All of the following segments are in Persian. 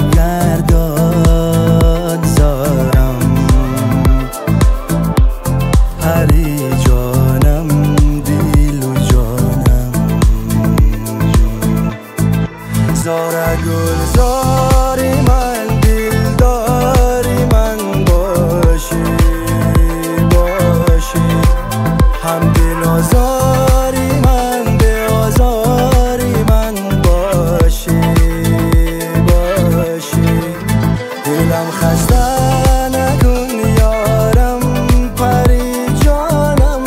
گردان زارم پری جانم دیل و جانم زاره گل زاری من دلداری من باشی باشی هم دل آزاری من به آزاری من باشی باشی دلم خسته نکن یارم پری جانم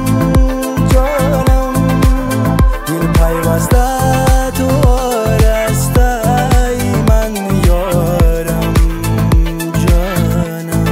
جانم دل پیوسته تو آرسته ای من یارم جانم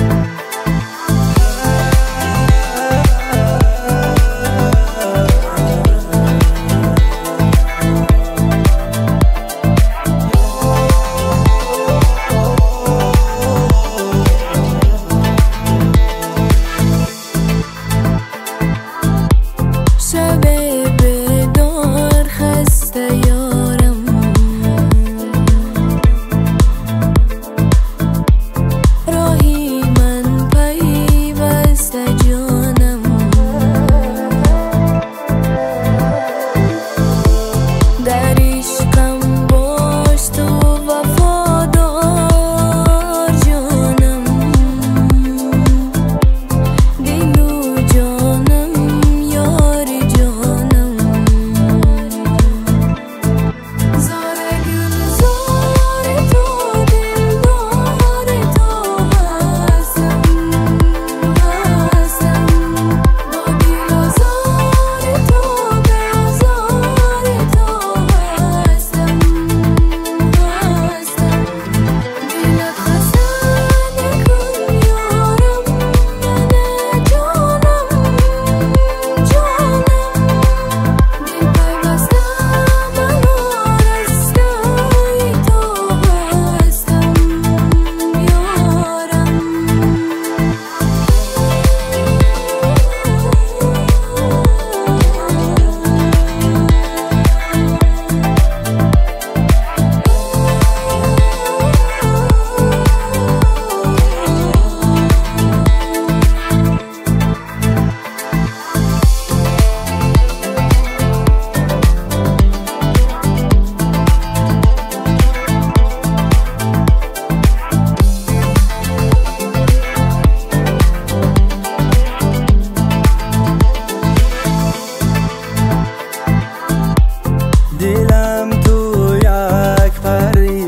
دلم تو یک پری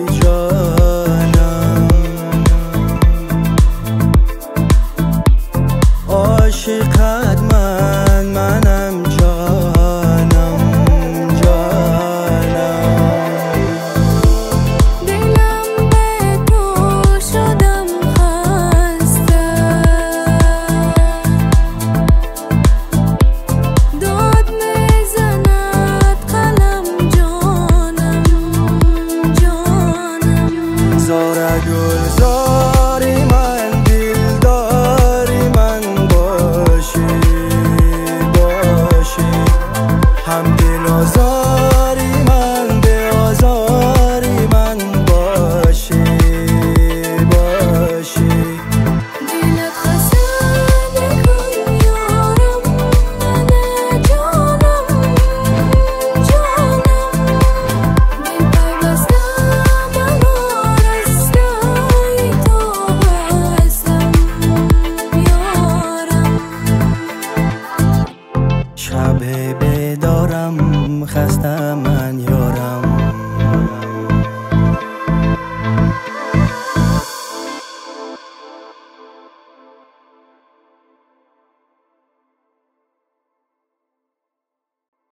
جانم عاشقت منم جانم جانم دلم به تو شدم خسته داد میزند قلم جانم جانم زاره گل زار